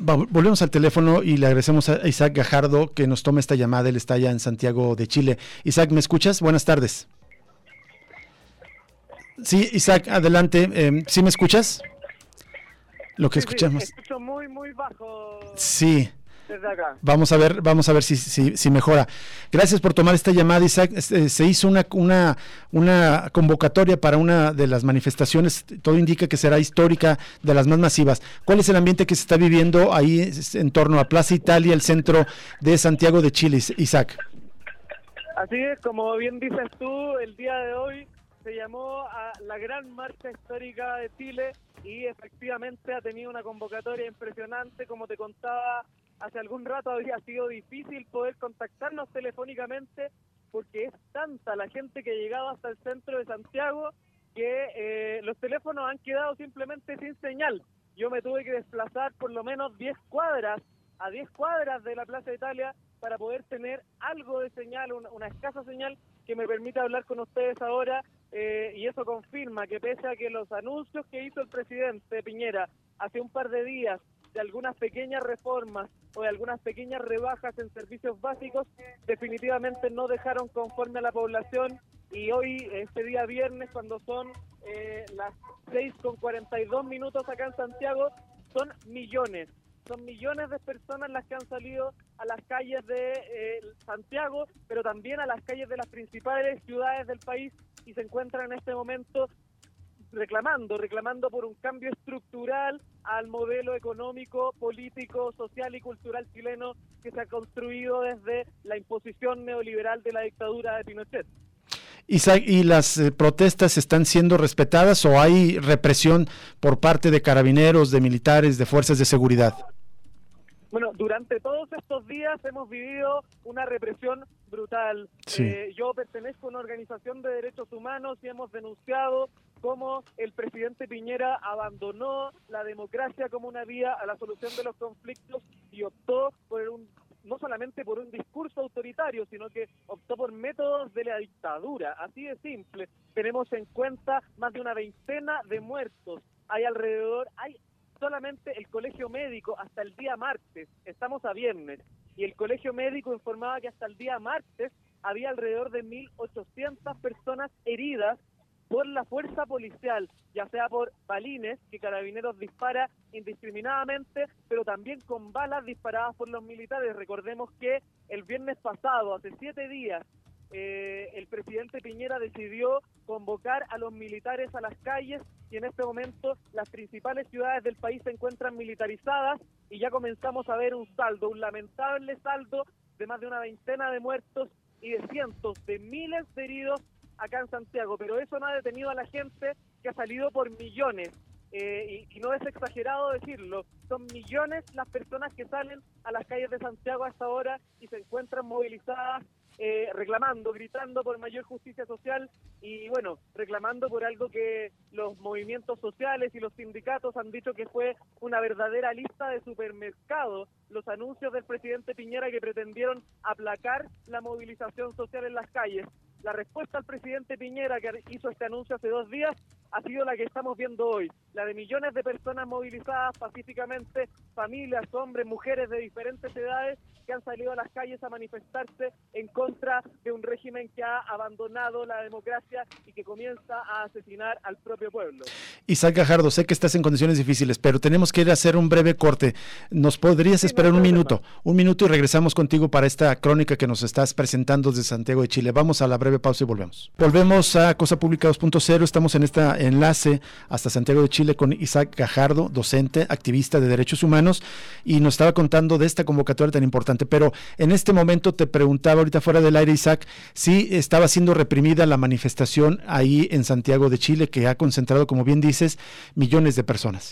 volvemos al teléfono y le agradecemos a Isaac Gajardo que nos tome esta llamada. Él está allá en Santiago de Chile. Isaac, ¿me escuchas? Buenas tardes. Sí, Isaac, adelante. ¿Sí me escuchas? Lo que escuchamos. Sí, escucho muy bajo. Sí. Desde acá. Vamos a ver si mejora. Gracias por tomar esta llamada, Isaac. Se hizo una convocatoria para una de las manifestaciones, todo indica que será histórica, de las más masivas. ¿Cuál es el ambiente que se está viviendo ahí en torno a Plaza Italia, el centro de Santiago de Chile, Isaac? Así es, como bien dices tú, el día de hoy se llamó a la Gran Marcha Histórica de Chile y efectivamente ha tenido una convocatoria impresionante. Como te contaba hace algún rato, había sido difícil poder contactarnos telefónicamente porque es tanta la gente que ha llegado hasta el centro de Santiago que los teléfonos han quedado simplemente sin señal. Yo me tuve que desplazar por lo menos 10 cuadras de la Plaza Italia para poder tener algo de señal, una escasa señal que me permita hablar con ustedes ahora, y eso confirma que pese a que los anuncios que hizo el presidente Piñera hace un par de días de algunas pequeñas reformas o de algunas pequeñas rebajas en servicios básicos, definitivamente no dejaron conforme a la población. Y hoy, este día viernes, cuando son las 6:42 acá en Santiago, son millones de personas las que han salido a las calles de Santiago, pero también a las calles de las principales ciudades del país, y se encuentran en este momento reclamando por un cambio estructural al modelo económico, político, social y cultural chileno que se ha construido desde la imposición neoliberal de la dictadura de Pinochet. Isaac, ¿y las protestas están siendo respetadas o hay represión por parte de carabineros, de militares, de fuerzas de seguridad? Bueno, durante todos estos días hemos vivido una represión brutal. Sí. Yo pertenezco a una organización de derechos humanos y hemos denunciado cómo el presidente Piñera abandonó la democracia como una vía a la solución de los conflictos y optó por no solamente por un discurso autoritario, sino que optó por métodos de la dictadura, así de simple. Tenemos en cuenta más de una veintena de muertos. Hay solamente el colegio médico hasta el día martes, estamos a viernes, y el colegio médico informaba que hasta el día martes había alrededor de 1.800 personas heridas por la fuerza policial, ya sea por balines que Carabineros dispara indiscriminadamente, pero también con balas disparadas por los militares. Recordemos que el viernes pasado, hace 7 días, el presidente Piñera decidió convocar a los militares a las calles, y en este momento las principales ciudades del país se encuentran militarizadas y ya comenzamos a ver un lamentable saldo de más de una veintena de muertos y de cientos de miles de heridos acá en Santiago. Pero eso no ha detenido a la gente que ha salido por millones. Y no es exagerado decirlo, son millones las personas que salen a las calles de Santiago a esta hora y se encuentran movilizadas, reclamando, gritando por mayor justicia social y bueno, reclamando por algo que los movimientos sociales y los sindicatos han dicho que fue una verdadera lista de supermercado, los anuncios del presidente Piñera que pretendieron aplacar la movilización social en las calles. La respuesta al presidente Piñera, que hizo este anuncio hace 2 días, ha sido la que estamos viendo hoy, la de millones de personas movilizadas pacíficamente, familias, hombres, mujeres de diferentes edades que han salido a las calles a manifestarse en contra de un régimen que ha abandonado la democracia y que comienza a asesinar al propio pueblo. Isaac Gajardo, sé que estás en condiciones difíciles, pero tenemos que ir a hacer un breve corte. ¿Nos podrías esperar un minuto y regresamos contigo para esta crónica que nos estás presentando desde Santiago de Chile? Vamos a la breve pausa y volvemos. Volvemos a Cosa Pública 2.0, estamos en este enlace hasta Santiago de Chile con Isaac Gajardo, docente, activista de derechos humanos, y nos estaba contando de esta convocatoria tan importante, pero en este momento te preguntaba ahorita fuera del aire, Isaac, si estaba siendo reprimida la manifestación ahí en Santiago de Chile, que ha concentrado, como bien dices, millones de personas.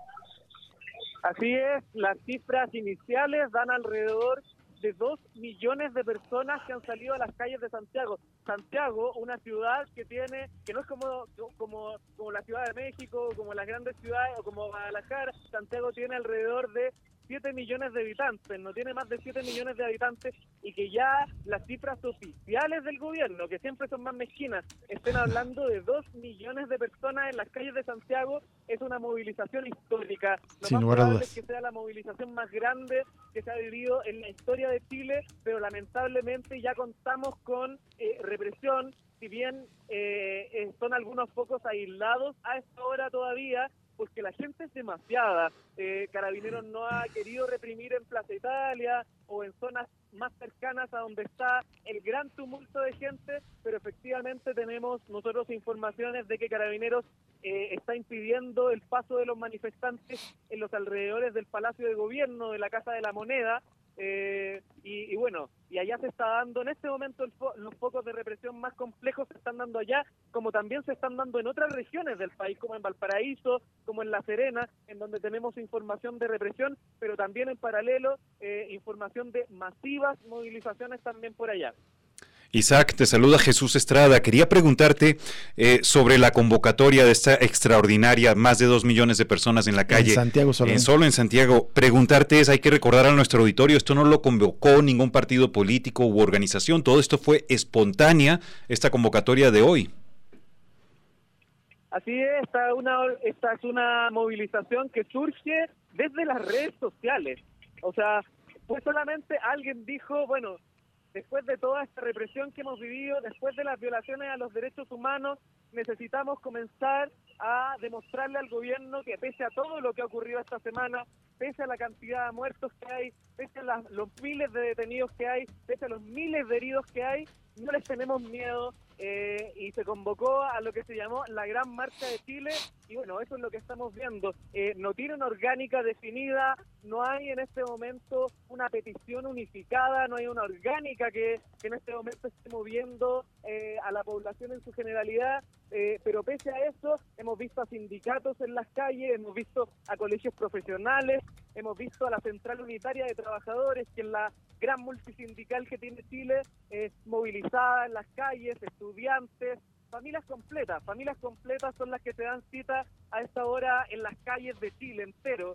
Así es, las cifras iniciales dan alrededor de 2 millones de personas que han salido a las calles de Santiago. Santiago, una ciudad que no es como la Ciudad de México, como las grandes ciudades o como Guadalajara. Santiago tiene alrededor de 7 millones de habitantes, no tiene más de 7 millones de habitantes, y que ya las cifras oficiales del gobierno, que siempre son más mezquinas, estén hablando de 2 millones de personas en las calles de Santiago, es una movilización histórica. Lo Sin más lugar a probable dudas. es que sea la movilización más grande que se ha vivido en la historia de Chile, pero lamentablemente ya contamos con represión, si bien son algunos focos aislados a esta hora todavía, porque la gente es demasiada. Carabineros no ha querido reprimir en Plaza Italia o en zonas más cercanas a donde está el gran tumulto de gente, pero efectivamente tenemos nosotros informaciones de que Carabineros está impidiendo el paso de los manifestantes en los alrededores del Palacio de Gobierno, de la Casa de la Moneda, y bueno, y allá se está dando en este momento los focos de represión más complejos se están dando allá, como también se están dando en otras regiones del país, como en Valparaíso, como en La Serena, en donde tenemos información de represión, pero también en paralelo información de masivas movilizaciones también por allá. Isaac, te saluda Jesús Estrada. Quería preguntarte sobre la convocatoria de esta extraordinaria, más de 2 millones de personas en la calle. En Santiago solo. Solo en Santiago. Preguntarte hay que recordar a nuestro auditorio, esto no lo convocó ningún partido político u organización, todo esto fue espontánea, esta convocatoria de hoy. Así es, esta es una movilización que surge desde las redes sociales. O sea, pues solamente alguien dijo, bueno, después de toda esta represión que hemos vivido, después de las violaciones a los derechos humanos, necesitamos comenzar a demostrarle al gobierno que pese a todo lo que ha ocurrido esta semana, pese a la cantidad de muertos que hay, pese a los miles de detenidos que hay, pese a los miles de heridos que hay, no les tenemos miedo, y se convocó a lo que se llamó la Gran Marcha de Chile, y bueno, eso es lo que estamos viendo. No tiene una orgánica definida, no hay en este momento una petición unificada, no hay una orgánica que en este momento esté moviendo a la población en su generalidad, pero pese a eso, hemos visto a sindicatos en las calles, hemos visto a colegios profesionales, hemos visto a la Central Unitaria de Trabajadores, que es la gran multisindical que tiene Chile, movilizada en las calles, estudiantes, familias completas son las que se dan cita a esta hora en las calles de Chile entero,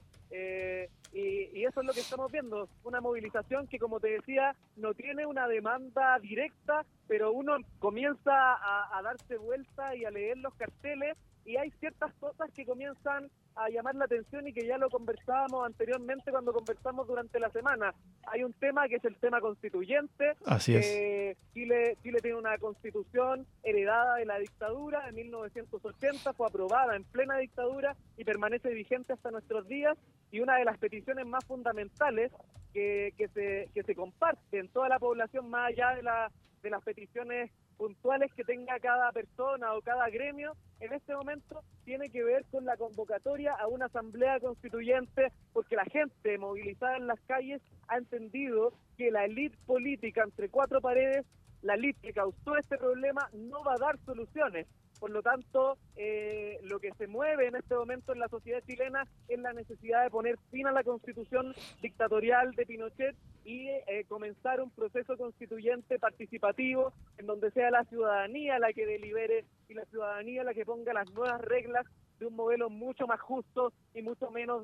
y eso es lo que estamos viendo, una movilización que, como te decía, no tiene una demanda directa, pero uno comienza a darse vuelta y a leer los carteles, y hay ciertas cosas que comienzan a llamar la atención y que ya lo conversábamos anteriormente cuando conversamos durante la semana. Hay un tema que es el tema constituyente. Así es. Chile tiene una constitución heredada de la dictadura de 1980, fue aprobada en plena dictadura y permanece vigente hasta nuestros días, y una de las peticiones más fundamentales que se comparte en toda la población, más allá de las peticiones puntuales que tenga cada persona o cada gremio, en este momento tiene que ver con la convocatoria a una asamblea constituyente, porque la gente movilizada en las calles ha entendido que la élite política entre cuatro paredes, la élite que causó este problema, no va a dar soluciones. Por lo tanto, lo que se mueve en este momento en la sociedad chilena es la necesidad de poner fin a la constitución dictatorial de Pinochet y comenzar un proceso constituyente participativo en donde sea la ciudadanía la que delibere y la ciudadanía la que ponga las nuevas reglas de un modelo mucho más justo y mucho menos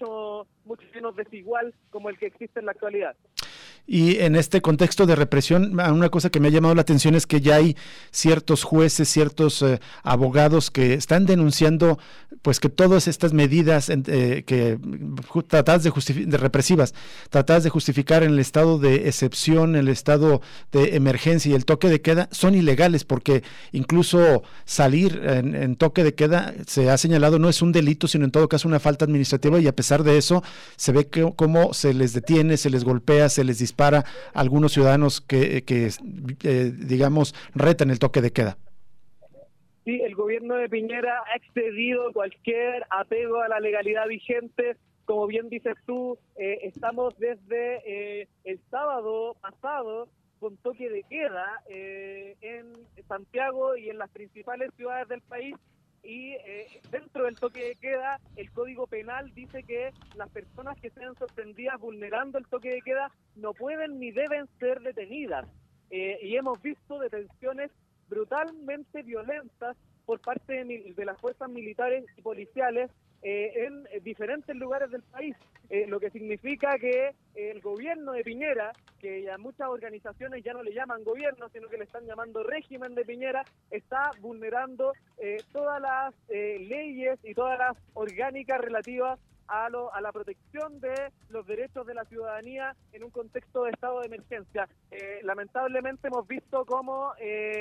desigual como el que existe en la actualidad. Y en este contexto de represión, una cosa que me ha llamado la atención es que ya hay ciertos jueces, ciertos abogados que están denunciando pues que todas estas medidas que tratadas de represivas, tratadas de justificar en el estado de excepción, el estado de emergencia y el toque de queda son ilegales, porque incluso salir en toque de queda se ha señalado no es un delito, sino en todo caso una falta administrativa, y a pesar de eso se ve cómo se les detiene, se les golpea, se les dispara a algunos ciudadanos que digamos, retan el toque de queda. Sí, el gobierno de Piñera ha excedido cualquier apego a la legalidad vigente. Como bien dices tú, estamos desde el sábado pasado con toque de queda en Santiago y en las principales ciudades del país. Y dentro del toque de queda, el Código Penal dice que las personas que sean sorprendidas vulnerando el toque de queda no pueden ni deben ser detenidas. Y hemos visto detenciones brutalmente violentas por parte de las fuerzas militares y policiales en diferentes lugares del país, lo que significa que el gobierno de Piñera, que ya muchas organizaciones ya no le llaman gobierno, sino que le están llamando régimen de Piñera, está vulnerando todas las leyes y todas las orgánicas relativas a la protección de los derechos de la ciudadanía en un contexto de estado de emergencia. Lamentablemente hemos visto cómo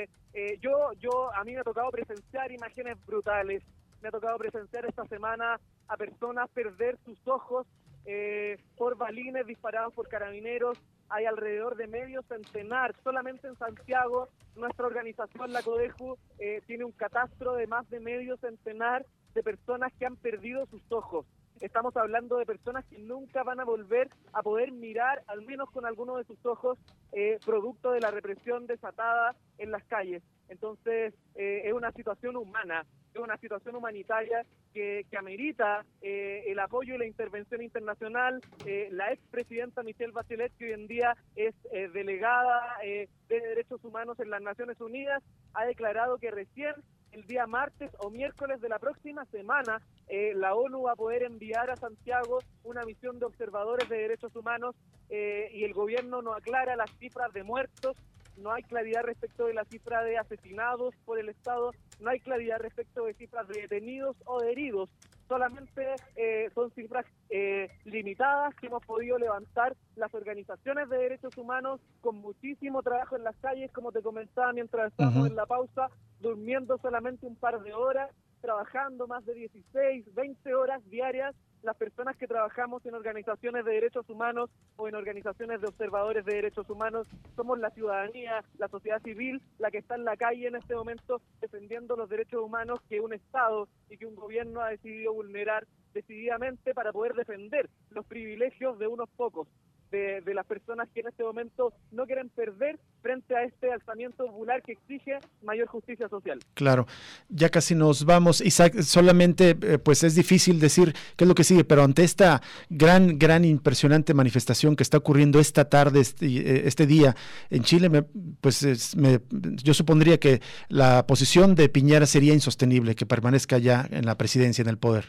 a mí me ha tocado presenciar imágenes brutales. Me ha tocado presenciar esta semana a personas perder sus ojos por balines disparados por carabineros. Hay alrededor de medio centenar, solamente en Santiago, nuestra organización, la CODEJU, tiene un catastro de más de medio centenar de personas que han perdido sus ojos. Estamos hablando de personas que nunca van a volver a poder mirar, al menos con alguno de sus ojos, producto de la represión desatada en las calles. Entonces, es una situación humana, es una situación humanitaria que amerita el apoyo y la intervención internacional. La expresidenta Michelle Bachelet, que hoy en día es delegada de Derechos Humanos en las Naciones Unidas, ha declarado que recién el día martes o miércoles de la próxima semana la ONU va a poder enviar a Santiago una misión de observadores de derechos humanos y el gobierno no aclara las cifras de muertos, no hay claridad respecto de la cifra de asesinados por el Estado, no hay claridad respecto de cifras de detenidos o de heridos. Solamente son cifras limitadas que hemos podido levantar las organizaciones de derechos humanos con muchísimo trabajo en las calles, como te comentaba mientras estábamos en la pausa, durmiendo solamente un par de horas, trabajando más de 16, 20 horas diarias. Las personas que trabajamos en organizaciones de derechos humanos o en organizaciones de observadores de derechos humanos somos la ciudadanía, la sociedad civil, la que está en la calle en este momento defendiendo los derechos humanos que un Estado y que un gobierno ha decidido vulnerar decididamente para poder defender los privilegios de unos pocos, de las personas que en este momento no quieren perder frente a este alzamiento popular que exige mayor justicia social. Claro, ya casi nos vamos, Isaac, solamente pues es difícil decir qué es lo que sigue, pero ante esta gran impresionante manifestación que está ocurriendo esta tarde, este día en Chile, yo supondría que la posición de Piñera sería insostenible, que permanezca ya en la presidencia, en el poder.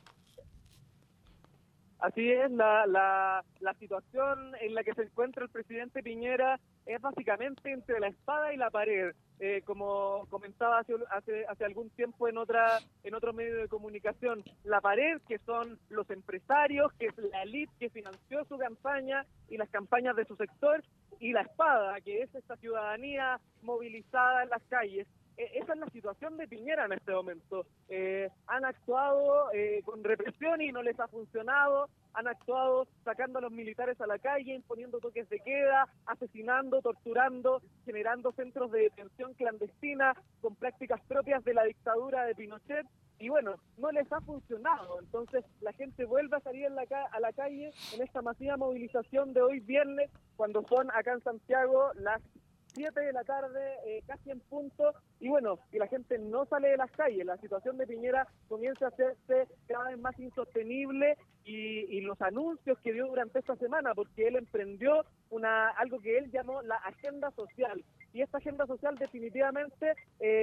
Así es, la situación en la que se encuentra el presidente Piñera es básicamente entre la espada y la pared. Como comentaba hace algún tiempo en otro medio de comunicación, la pared, que son los empresarios, que es la élite que financió su campaña y las campañas de su sector, y la espada, que es esta ciudadanía movilizada en las calles. Esa es la situación de Piñera en este momento. Han actuado con represión y no les ha funcionado, han actuado sacando a los militares a la calle, imponiendo toques de queda, asesinando, torturando, generando centros de detención clandestina con prácticas propias de la dictadura de Pinochet, y bueno, no les ha funcionado. Entonces la gente vuelve a salir a la calle en esta masiva movilización de hoy viernes, cuando son acá en Santiago las 7 de la tarde, casi en punto, y bueno, y la gente no sale de las calles. La situación de Piñera comienza a hacerse cada vez más insostenible, y los anuncios que dio durante esta semana, porque él emprendió algo que él llamó la agenda social, y esta agenda social definitivamente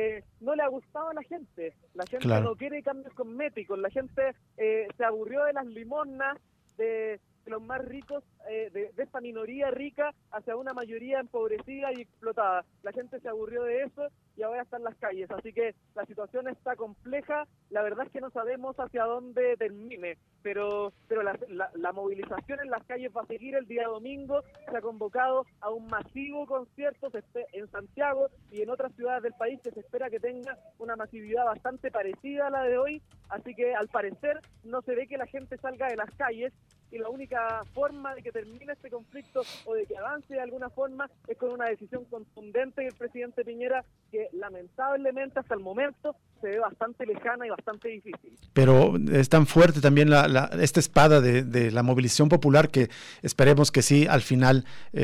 no le ha gustado a la gente. La gente no quiere cambios cosméticos, la gente se aburrió de las limosnas, de los más ricos, de esta minoría rica hacia una mayoría empobrecida y explotada. La gente se aburrió de eso y ahora está en las calles, así que la situación está compleja. La verdad es que no sabemos hacia dónde termine, pero la movilización en las calles va a seguir el día domingo. Se ha convocado a un masivo concierto en Santiago y en otras ciudades del país, que se espera que tenga una masividad bastante parecida a la de hoy, así que al parecer no se ve que la gente salga de las calles, y la única forma de que termine este conflicto o de que avance de alguna forma es con una decisión contundente del presidente Piñera, que lamentablemente hasta el momento se ve bastante lejana y bastante difícil. Pero es tan fuerte también esta espada de la movilización popular, que esperemos que sí, al final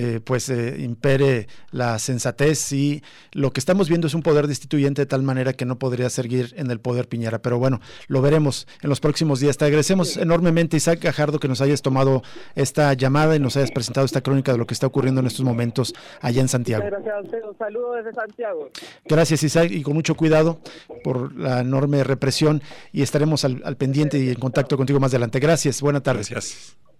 impere la sensatez, y lo que estamos viendo es un poder destituyente de tal manera que no podría seguir en el poder Piñera. Pero bueno, lo veremos en los próximos días. Te agradecemos enormemente, Isaac Gajardo, que nos hayas tomado esta llamada y nos hayas presentado esta crónica de lo que está ocurriendo en estos momentos allá en Santiago. Muchas gracias a usted, un saludo desde Santiago. Gracias, Isaac, y con mucho cuidado por por la enorme represión y estaremos al pendiente y en contacto contigo más adelante. Gracias, buena tarde. Gracias.